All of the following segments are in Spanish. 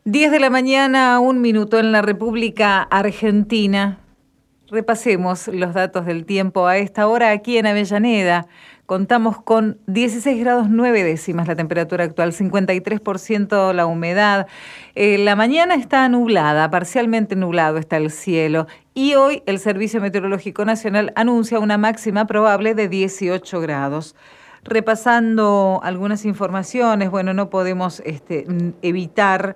10 de la mañana, 1 minuto en la República Argentina. Repasemos los datos del tiempo a esta hora aquí en Avellaneda. Contamos con 16 grados 9 décimas la temperatura actual, 53% la humedad. La mañana está nublada, parcialmente nublado está el cielo. Y hoy el Servicio Meteorológico Nacional anuncia una máxima probable de 18 grados. Repasando algunas informaciones, bueno, no podemos evitar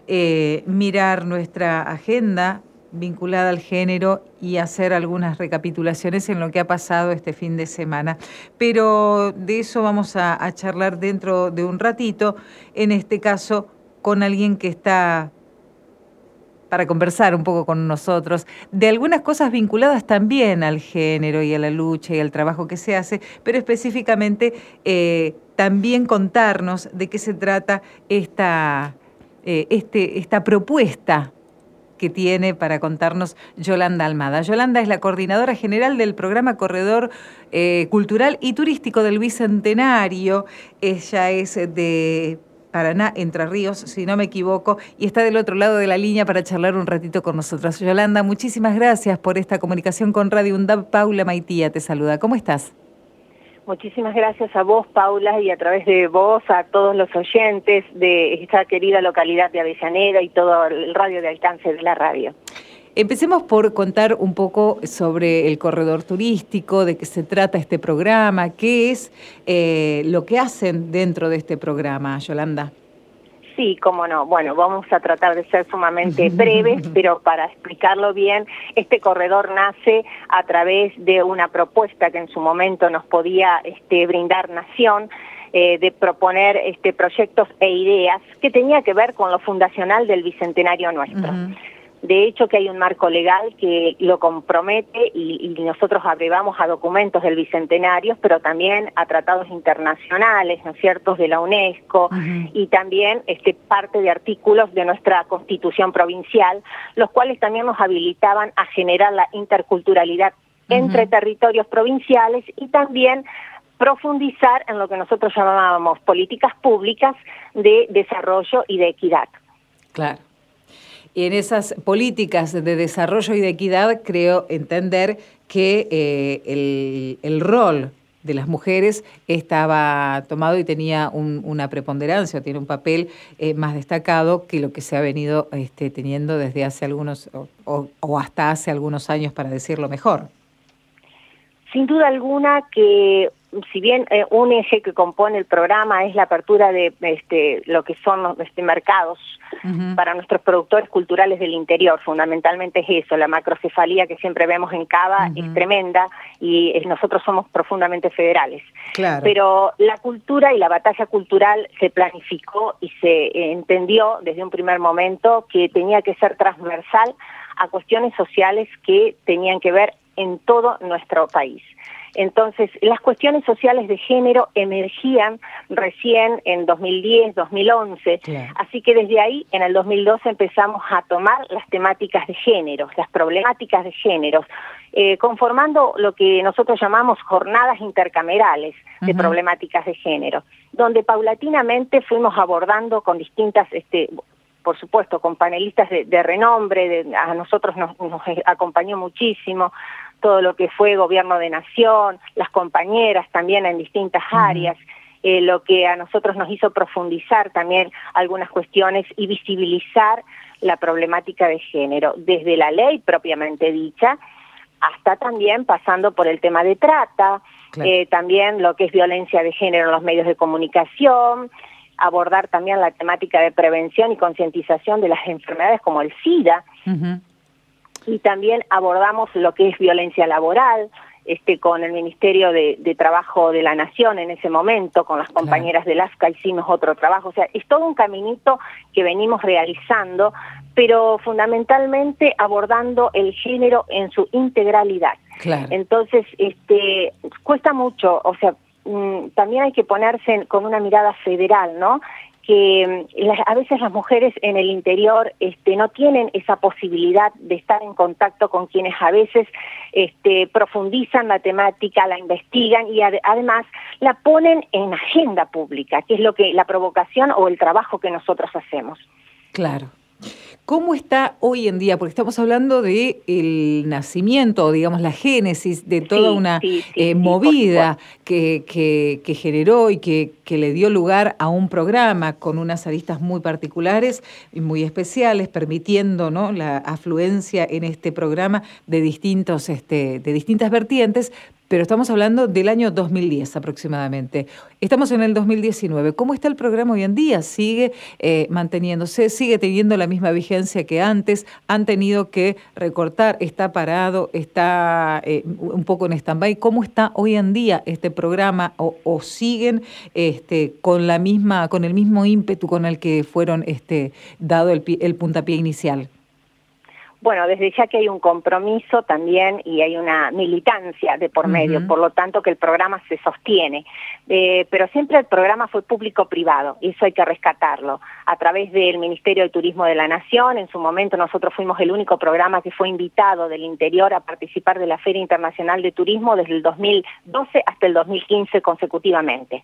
mirar nuestra agenda vinculada al género y hacer algunas recapitulaciones en lo que ha pasado este fin de semana. Pero de eso vamos a charlar dentro de un ratito, en este caso con alguien que está para conversar un poco con nosotros de algunas cosas vinculadas también al género y a la lucha y al trabajo que se hace, pero específicamente también contarnos de qué se trata esta propuesta que tiene para contarnos Yolanda Almada. Yolanda es la coordinadora general del programa Corredor Cultural y Turístico del Bicentenario. Ella es de Paraná, Entre Ríos, si no me equivoco, y está del otro lado de la línea para charlar un ratito con nosotros. Yolanda, muchísimas gracias por esta comunicación con Radio UNDAB. Paula Maitía te saluda. ¿Cómo estás? Muchísimas gracias a vos, Paula, y a través de vos a todos los oyentes de esta querida localidad de Avellaneda y todo el radio de alcance de la radio. Empecemos por contar un poco sobre el corredor turístico, de qué se trata este programa, qué es lo que hacen dentro de este programa, Yolanda. Sí, cómo no. Bueno, vamos a tratar de ser sumamente breves, pero para explicarlo bien, este corredor nace a través de una propuesta que en su momento nos podía brindar Nación, de proponer proyectos e ideas que tenía que ver con lo fundacional del Bicentenario nuestro. De hecho, que hay un marco legal que lo compromete y nosotros abrevamos a documentos del Bicentenario, pero también a tratados internacionales, ¿no es cierto?, de la UNESCO, y también parte de artículos de nuestra Constitución provincial, los cuales también nos habilitaban a generar la interculturalidad entre territorios provinciales y también profundizar en lo que nosotros llamábamos políticas públicas de desarrollo y de equidad. Claro. Y en esas políticas de desarrollo y de equidad creo entender que el rol de las mujeres estaba tomado y tenía una preponderancia, tiene un papel más destacado que lo que se ha venido teniendo desde hace algunos, o hasta hace algunos años, para decirlo mejor. Sin duda alguna que, si bien un eje que compone el programa es la apertura de lo que son los mercados para nuestros productores culturales del interior, fundamentalmente es eso, la macrocefalía que siempre vemos en Cava es tremenda y nosotros somos profundamente federales. Claro. Pero la cultura y la batalla cultural se planificó y se entendió desde un primer momento que tenía que ser transversal a cuestiones sociales que tenían que ver en todo nuestro país. Entonces, las cuestiones sociales de género emergían recién en 2010, 2011, así que desde ahí, en el 2012, empezamos a tomar las temáticas de género, las problemáticas de género, conformando lo que nosotros llamamos jornadas intercamerales de problemáticas de género, donde paulatinamente fuimos abordando con distintas por supuesto, con panelistas de renombre, a nosotros nos acompañó muchísimo todo lo que fue gobierno de nación, las compañeras también en distintas áreas, lo que a nosotros nos hizo profundizar también algunas cuestiones y visibilizar la problemática de género, desde la ley propiamente dicha, hasta también pasando por el tema de trata, también lo que es violencia de género en los medios de comunicación, abordar también la temática de prevención y concientización de las enfermedades como el SIDA, y también abordamos lo que es violencia laboral, con el Ministerio de Trabajo de la Nación en ese momento, con las compañeras del AFCA hicimos otro trabajo, o sea, es todo un caminito que venimos realizando, pero fundamentalmente abordando el género en su integralidad. Entonces, cuesta mucho, o sea, también hay que ponerse con una mirada federal, ¿no?, que a veces las mujeres en el interior no tienen esa posibilidad de estar en contacto con quienes a veces profundizan la temática, la investigan y además la ponen en agenda pública, que es lo que la provocación o el trabajo que nosotros hacemos. Claro. ¿Cómo está hoy en día? Porque estamos hablando de el nacimiento, digamos, la génesis de toda una movida que generó y que le dio lugar a un programa con unas aristas muy particulares y muy especiales, permitiendo, ¿no?, la afluencia en este programa de distintas vertientes. Pero estamos hablando del año 2010 aproximadamente. Estamos en el 2019. ¿Cómo está el programa hoy en día? ¿Sigue manteniéndose? ¿Sigue teniendo la misma vigencia que antes? ¿Han tenido que recortar? ¿Está parado? ¿Está un poco en stand-by? ¿Cómo está hoy en día este programa? ¿O siguen con el mismo ímpetu con el que fueron dado el puntapié inicial? Bueno, desde ya que hay un compromiso también y hay una militancia de por medio, por lo tanto que el programa se sostiene. Pero siempre el programa fue público-privado y eso hay que rescatarlo. A través del Ministerio de Turismo de la Nación, en su momento nosotros fuimos el único programa que fue invitado del interior a participar de la Feria Internacional de Turismo desde el 2012 hasta el 2015 consecutivamente.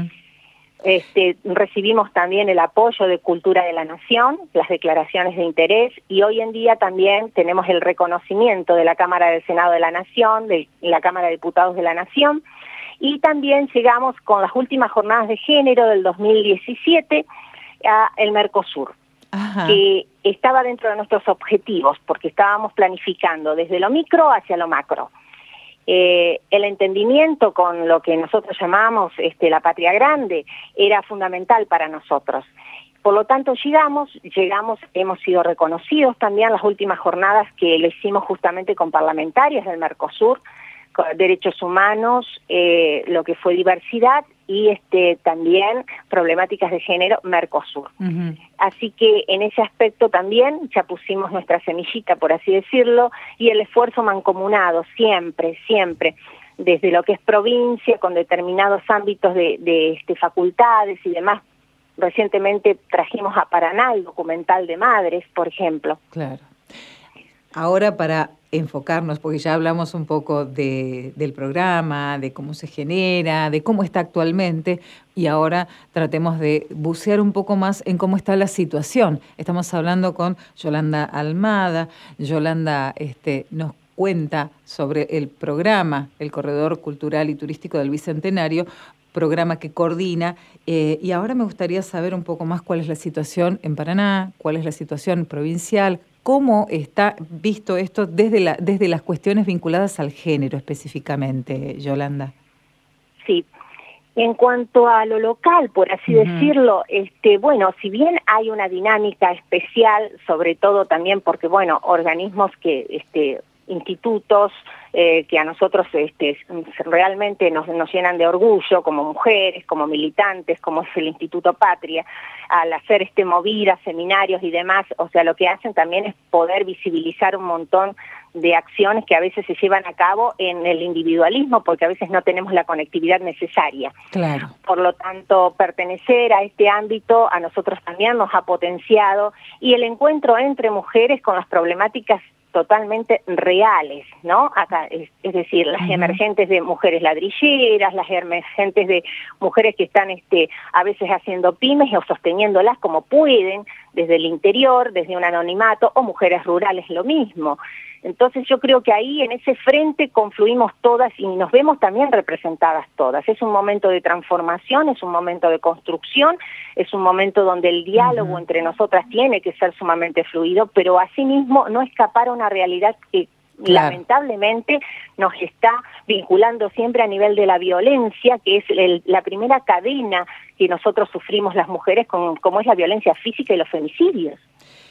Recibimos también el apoyo de Cultura de la Nación, las declaraciones de interés, y hoy en día también tenemos el reconocimiento de la Cámara del Senado de la Nación, de la Cámara de Diputados de la Nación, y también llegamos con las últimas jornadas de género del 2017 a el Mercosur, que estaba dentro de nuestros objetivos, porque estábamos planificando desde lo micro hacia lo macro. El entendimiento con lo que nosotros llamamos la patria grande era fundamental para nosotros. Por lo tanto, llegamos, hemos sido reconocidos también las últimas jornadas que lo hicimos justamente con parlamentarias del Mercosur, con derechos humanos, lo que fue diversidad y también problemáticas de género Mercosur. Así que en ese aspecto también ya pusimos nuestra semillita, por así decirlo, y el esfuerzo mancomunado siempre, desde lo que es provincia, con determinados ámbitos de facultades y demás. Recientemente trajimos a Paraná el documental de madres, por ejemplo. Claro. Ahora, para enfocarnos, porque ya hablamos un poco del programa, de cómo se genera, de cómo está actualmente, y ahora tratemos de bucear un poco más en cómo está la situación. Estamos hablando con Yolanda Almada. Yolanda nos cuenta sobre el programa, el Corredor Cultural y Turístico del Bicentenario, programa que coordina, y ahora me gustaría saber un poco más cuál es la situación en Paraná, cuál es la situación provincial, cómo está visto esto desde las cuestiones vinculadas al género específicamente, Yolanda. Sí, en cuanto a lo local, por así decirlo, bueno, si bien hay una dinámica especial, sobre todo también porque, bueno, organismos que institutos que a nosotros realmente nos llenan de orgullo como mujeres, como militantes, como es el Instituto Patria, al hacer movidas, seminarios y demás, o sea, lo que hacen también es poder visibilizar un montón de acciones que a veces se llevan a cabo en el individualismo, porque a veces no tenemos la conectividad necesaria. Claro. Por lo tanto, pertenecer a este ámbito a nosotros también nos ha potenciado, y el encuentro entre mujeres con las problemáticas totalmente reales, ¿no? Acá, es decir, las emergentes de mujeres ladrilleras, las emergentes de mujeres que están a veces haciendo pymes o sosteniéndolas como pueden, desde el interior, desde un anonimato, o mujeres rurales, lo mismo. Entonces yo creo que ahí en ese frente confluimos todas y nos vemos también representadas todas. Es un momento de transformación, es un momento de construcción, es un momento donde el diálogo entre nosotras tiene que ser sumamente fluido, pero asimismo no escapar a una realidad que lamentablemente nos está vinculando siempre a nivel de la violencia, que es la primera cadena que nosotros sufrimos las mujeres, como es la violencia física y los femicidios.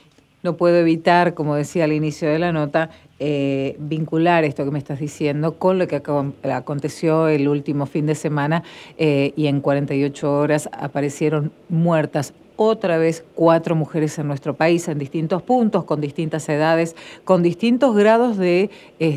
No puedo evitar, como decía al inicio de la nota, vincular esto que me estás diciendo con lo que aconteció el último fin de semana, y en 48 horas aparecieron muertas otra vez 4 mujeres en nuestro país, en distintos puntos, con distintas edades, con distintos grados de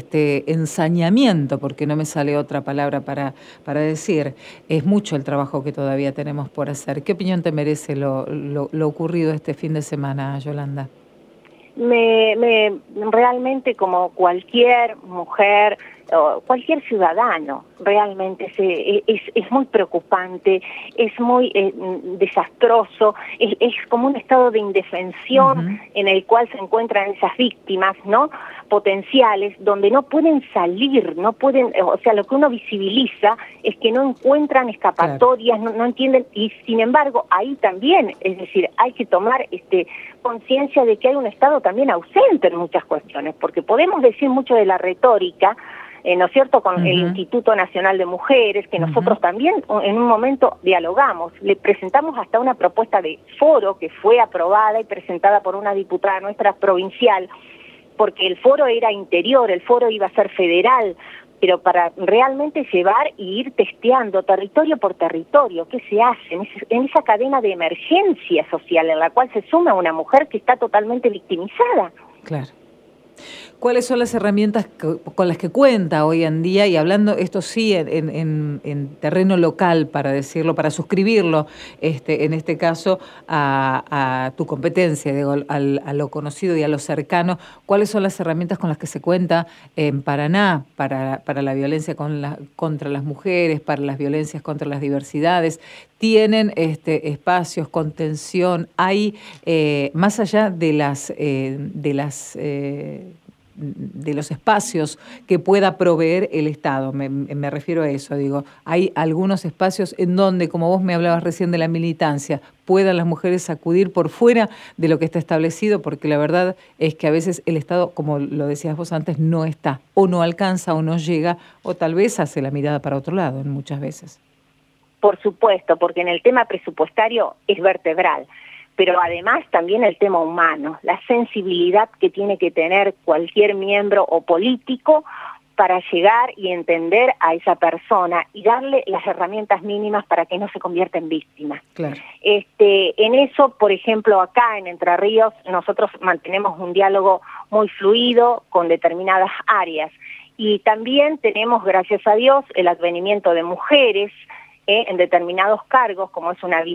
ensañamiento, porque no me sale otra palabra para decir. Es mucho el trabajo que todavía tenemos por hacer. ¿Qué opinión te merece lo ocurrido este fin de semana, Yolanda? Realmente, como cualquier mujer, cualquier ciudadano. Realmente es muy preocupante, es muy desastroso, es como un estado de indefensión en el cual se encuentran esas víctimas, ¿no?, potenciales, donde no pueden salir, no pueden, o sea, lo que uno visibiliza es que no encuentran escapatorias, claro. no entienden, y sin embargo ahí también, es decir, hay que tomar conciencia de que hay un Estado también ausente en muchas cuestiones, porque podemos decir mucho de la retórica, ¿no es cierto?, con el Instituto Nacional de Mujeres, que nosotros también en un momento dialogamos, le presentamos hasta una propuesta de foro que fue aprobada y presentada por una diputada nuestra provincial, porque el foro era interior, el foro iba a ser federal, pero para realmente llevar y ir testeando territorio por territorio qué se hace en esa cadena de emergencia social en la cual se suma una mujer que está totalmente victimizada. Claro. ¿Cuáles son las herramientas con las que cuenta hoy en día? Y hablando, esto sí, en terreno local, para decirlo, para suscribirlo, en este caso, a tu competencia, digo, a lo conocido y a lo cercano, ¿cuáles son las herramientas con las que se cuenta en Paraná para la violencia contra las mujeres, para las violencias contra las diversidades? ¿Tienen espacios, contención? ¿Hay, más allá de los espacios que pueda proveer el Estado? Me refiero a eso, digo, hay algunos espacios en donde, como vos me hablabas recién de la militancia, puedan las mujeres acudir por fuera de lo que está establecido, porque la verdad es que a veces el Estado, como lo decías vos antes, no está, o no alcanza, o no llega, o tal vez hace la mirada para otro lado, muchas veces. Por supuesto, porque en el tema presupuestario es vertebral, pero además también el tema humano, la sensibilidad que tiene que tener cualquier miembro o político para llegar y entender a esa persona y darle las herramientas mínimas para que no se convierta en víctima. Claro. En eso, por ejemplo, acá en Entre Ríos, nosotros mantenemos un diálogo muy fluido con determinadas áreas y también tenemos, gracias a Dios, el advenimiento de mujeres en determinados cargos, como es una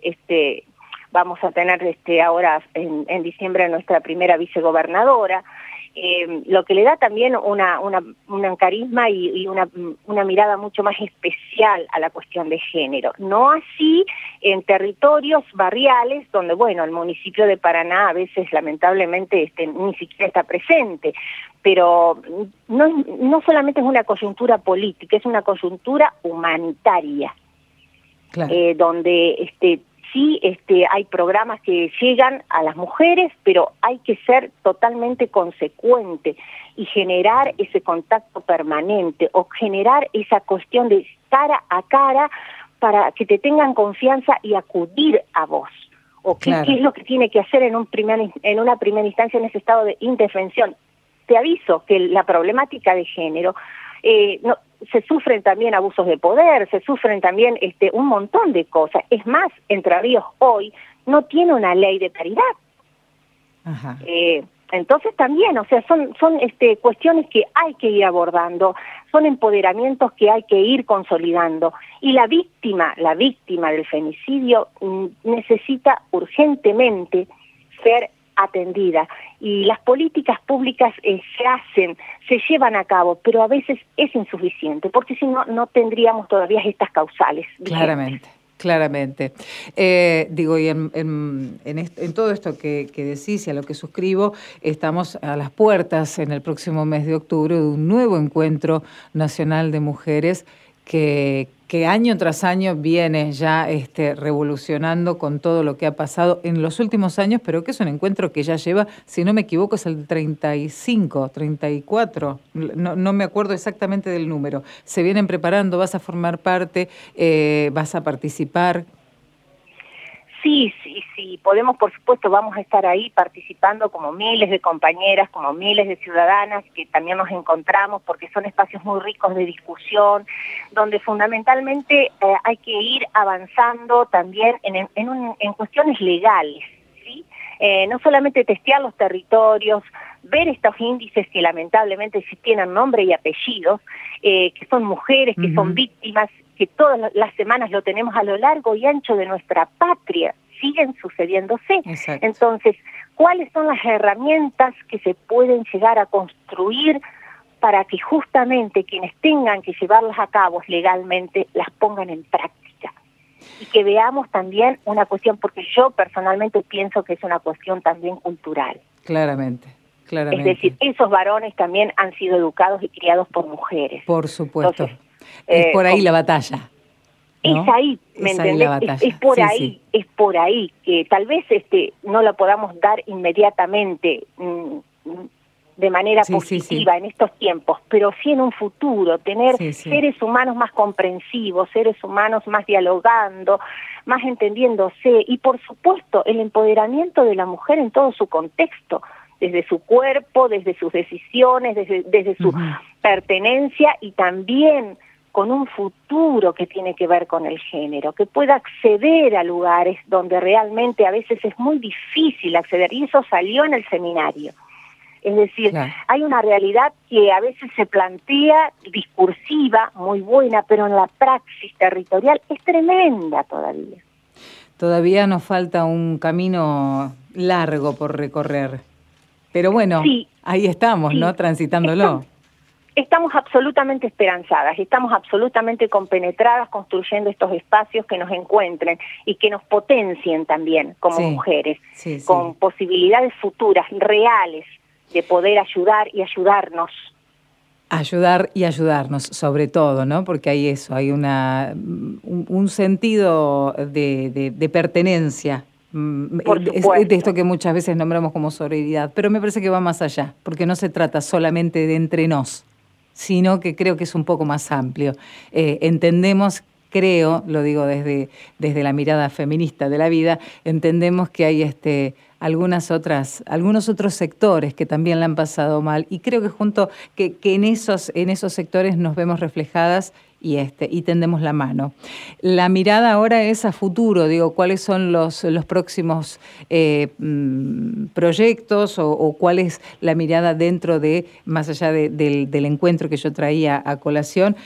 vamos a tener ahora en diciembre nuestra primera vicegobernadora, lo que le da también un carisma y una mirada mucho más especial a la cuestión de género. No así en territorios barriales donde, bueno, el municipio de Paraná a veces lamentablemente ni siquiera está presente, pero no solamente es una coyuntura política, es una coyuntura humanitaria. Claro. Donde sí hay programas que llegan a las mujeres, pero hay que ser totalmente consecuente y generar ese contacto permanente o generar esa cuestión de cara a cara para que te tengan confianza y acudir a vos. O qué es lo que tiene que hacer en una primera instancia en ese estado de indefensión. Te aviso que la problemática de género se sufren también abusos de poder, se sufren también un montón de cosas. Es más, Entre Ríos hoy no tiene una ley de paridad. Ajá. Entonces también, o sea, son cuestiones que hay que ir abordando, son empoderamientos que hay que ir consolidando. Y la víctima del femicidio necesita urgentemente ser atendida, y las políticas públicas se llevan a cabo, pero a veces es insuficiente, porque si no tendríamos todavía estas causales vigentes. Claramente. Digo, y en todo esto que decís y a lo que suscribo, estamos a las puertas en el próximo mes de octubre de un nuevo encuentro nacional de mujeres que año tras año viene ya revolucionando con todo lo que ha pasado en los últimos años, pero que es un encuentro que ya lleva, si no me equivoco, es el 35, 34, no me acuerdo exactamente del número. Se vienen preparando, vas a formar parte, vas a participar. Sí, podemos, por supuesto, vamos a estar ahí participando como miles de compañeras, como miles de ciudadanas que también nos encontramos, porque son espacios muy ricos de discusión, donde fundamentalmente hay que ir avanzando también en cuestiones legales, ¿sí? No solamente testear los territorios, ver estos índices que lamentablemente sí tienen nombre y apellidos, que son mujeres, que son víctimas, que todas las semanas lo tenemos a lo largo y ancho de nuestra patria, siguen sucediéndose. Exacto. Entonces, ¿cuáles son las herramientas que se pueden llegar a construir para que justamente quienes tengan que llevarlas a cabo legalmente las pongan en práctica. Y que veamos también una cuestión, porque yo personalmente pienso que es una cuestión también cultural. Claramente. Es decir, esos varones también han sido educados y criados por mujeres. Por supuesto. Entonces, es por ahí la batalla, ¿no? Es ahí, ¿me entendés? Es por ahí, es por ahí, que tal vez no lo podamos dar inmediatamente de manera positiva en estos tiempos, pero sí en un futuro, tener seres humanos más comprensivos, seres humanos más dialogando, más entendiéndose, y por supuesto el empoderamiento de la mujer en todo su contexto, desde su cuerpo, desde sus decisiones, desde su pertenencia, y también con un futuro que tiene que ver con el género, que pueda acceder a lugares donde realmente a veces es muy difícil acceder, y eso salió en el seminario. Es decir, hay una realidad que a veces se plantea discursiva, muy buena, pero en la praxis territorial es tremenda todavía. Todavía nos falta un camino largo por recorrer. Pero bueno, ahí estamos, ¿no? Transitándolo. Estamos absolutamente esperanzadas, estamos absolutamente compenetradas construyendo estos espacios que nos encuentren y que nos potencien también como mujeres, con posibilidades futuras, reales, de poder ayudar y ayudarnos. Ayudar y ayudarnos, sobre todo, ¿no? Porque hay eso, hay un sentido de pertenencia. De esto que muchas veces nombramos como sororidad, pero me parece que va más allá, porque no se trata solamente de entre nos, sino que creo que es un poco más amplio. Entendemos, creo, lo digo desde la mirada feminista de la vida, entendemos que hay algunos otros sectores que también la han pasado mal, y creo que en esos sectores nos vemos reflejadas y tendemos la mano. La mirada ahora es a futuro, digo, ¿cuáles son los próximos proyectos o cuál es la mirada dentro de, más allá del encuentro que yo traía a colación,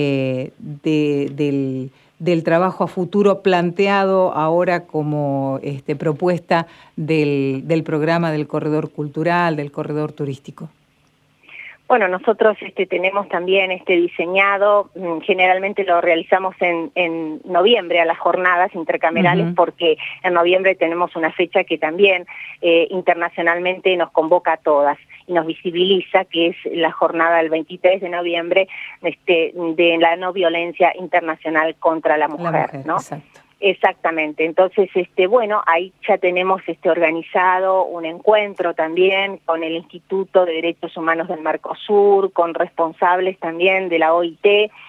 del trabajo a futuro planteado ahora como propuesta del programa del corredor cultural, del corredor turístico? Bueno, nosotros tenemos también diseñado, generalmente lo realizamos en noviembre a las jornadas intercamerales, porque en noviembre tenemos una fecha que también internacionalmente nos convoca a todas y nos visibiliza, que es la jornada del 23 de noviembre de la no violencia internacional contra la mujer, ¿no? Exacto. Exactamente, entonces bueno, ahí ya tenemos organizado un encuentro también con el Instituto de Derechos Humanos del Mercosur, con responsables también de la OIT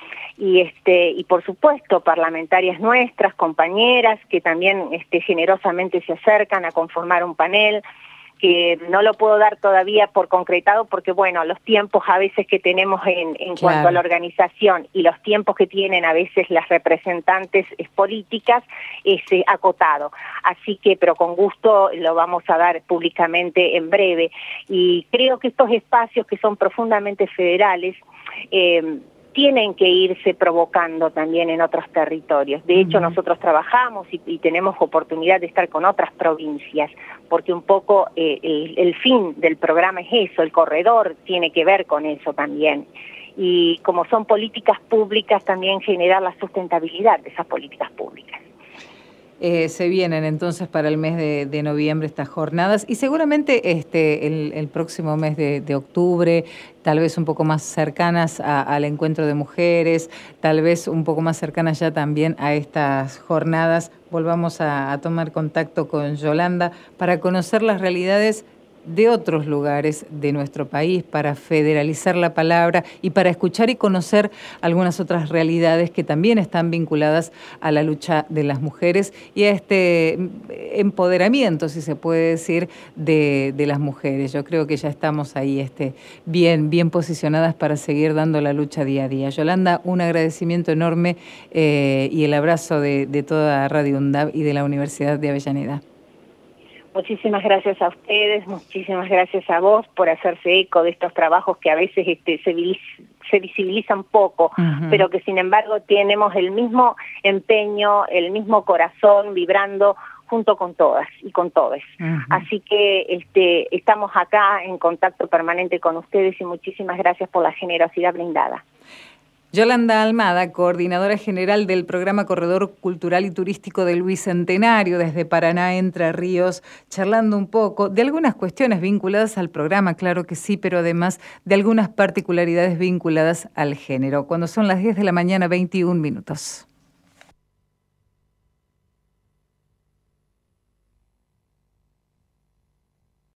y por supuesto parlamentarias nuestras, compañeras que también generosamente se acercan a conformar un panel que no lo puedo dar todavía por concretado porque, bueno, los tiempos a veces que tenemos en cuanto a la organización y los tiempos que tienen a veces las representantes políticas es acotado. Así que, pero con gusto lo vamos a dar públicamente en breve. Y creo que estos espacios que son profundamente federales, tienen que irse provocando también en otros territorios. De hecho, nosotros trabajamos y tenemos oportunidad de estar con otras provincias, porque un poco el fin del programa es eso, el corredor tiene que ver con eso también. Y como son políticas públicas, también generar la sustentabilidad de esas políticas públicas. Se vienen entonces para el mes de noviembre estas jornadas y seguramente el próximo mes de octubre, tal vez un poco más cercanas al encuentro de mujeres, tal vez un poco más cercanas ya también a estas jornadas, volvamos a tomar contacto con Yolanda para conocer las realidades de otros lugares de nuestro país, para federalizar la palabra y para escuchar y conocer algunas otras realidades que también están vinculadas a la lucha de las mujeres y a este empoderamiento, si se puede decir, de las mujeres. Yo creo que ya estamos ahí bien posicionadas para seguir dando la lucha día a día. Yolanda, un agradecimiento enorme y el abrazo de toda Radio UNDAV y de la Universidad de Avellaneda. Muchísimas gracias a ustedes, muchísimas gracias a vos por hacerse eco de estos trabajos que a veces se visibilizan poco, pero que sin embargo tenemos el mismo empeño, el mismo corazón vibrando junto con todas y con todos. Así que estamos acá en contacto permanente con ustedes y muchísimas gracias por la generosidad brindada. Yolanda Almada, coordinadora general del programa Corredor Cultural y Turístico del Bicentenario desde Paraná, Entre Ríos, charlando un poco de algunas cuestiones vinculadas al programa, claro que sí, pero además de algunas particularidades vinculadas al género. Cuando son las 10 de la mañana, 21 minutos.